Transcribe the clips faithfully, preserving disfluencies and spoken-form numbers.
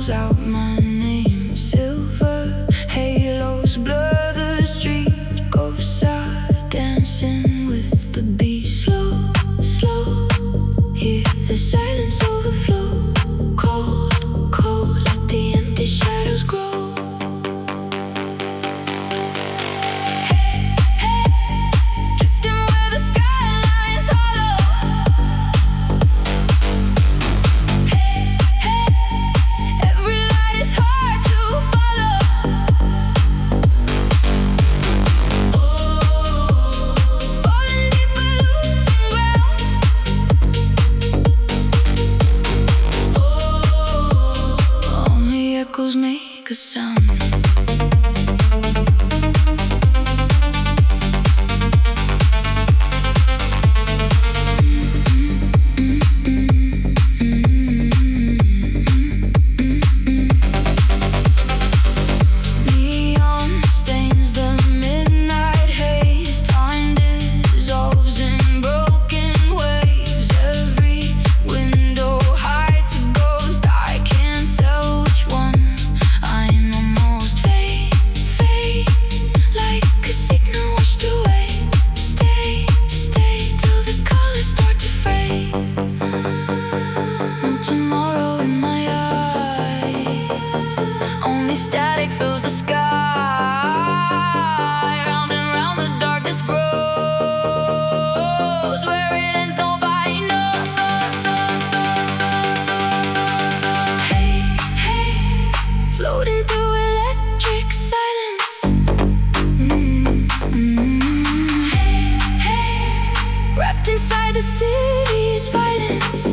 calls out my name. Silver halos blur the street. Ghosts are dancing with the beat. Slow, slow, hear the silence overflow. Cold, cold, let the empty shadows grow. Echoes make a sound. Only static fills the sky. Round and round the darkness grows. Where it ends nobody knows. Hey, hey, floating through electric silence. Mm-hmm. Hey, hey, wrapped inside the city's violence.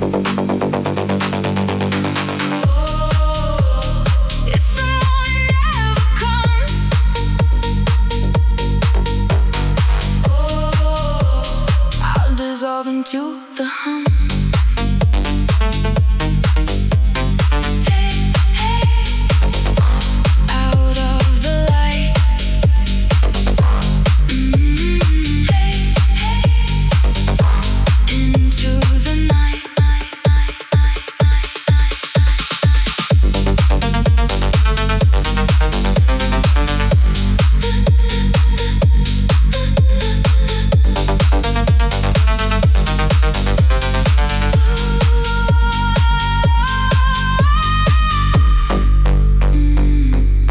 Dissolve into the hum. Hey, hey, out of the light. Mm-hmm. Hey, hey, into the night.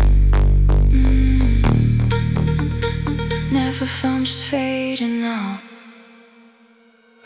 Never found, just fading out.